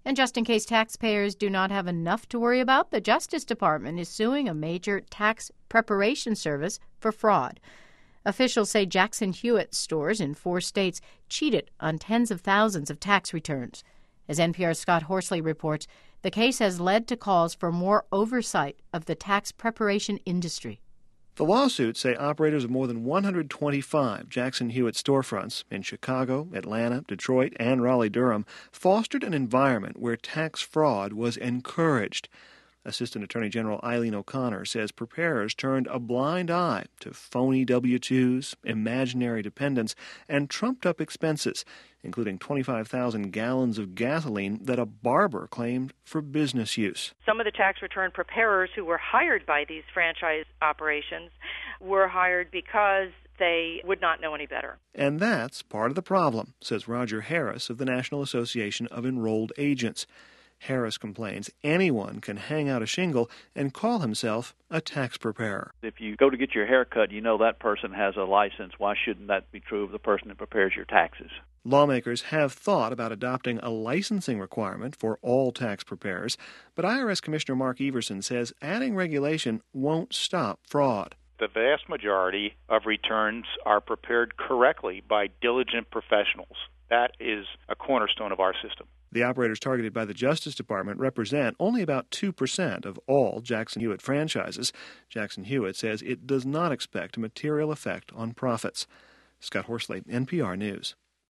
And just in case taxpayers do not have enough to worry about, the Justice Department is suing a major tax preparation service for fraud. Officials say Jackson Hewitt stores in 4 states cheated on tens of thousands of tax returns. As NPR's Scott Horsley reports, the case has led to calls for more oversight of the tax preparation industry. The lawsuits say operators of more than 125 Jackson Hewitt storefronts in Chicago, Atlanta, Detroit, and Raleigh-Durham fostered an environment where tax fraud was encouraged. Assistant Attorney General Eileen O'Connor says preparers turned a blind eye to phony W-2s, imaginary dependents, and trumped-up expenses, including 25,000 gallons of gasoline that a barber claimed for business use. Some of the tax return preparers who were hired by these franchise operations were hired because they would not know any better. And that's part of the problem, says Roger Harris of the National Association of Enrolled Agents. Harris complains anyone can hang out a shingle and call himself a tax preparer. If you go to get your hair cut, you know that person has a license. Why shouldn't that be true of the person that prepares your taxes? Lawmakers have thought about adopting a licensing requirement for all tax preparers, but IRS Commissioner Mark Everson says adding regulation won't stop fraud. The vast majority of returns are prepared correctly by diligent professionals. That is a cornerstone of our system. The operators targeted by the Justice Department represent only about 2% of all Jackson Hewitt franchises. Jackson Hewitt says it does not expect a material effect on profits. Scott Horsley, NPR News.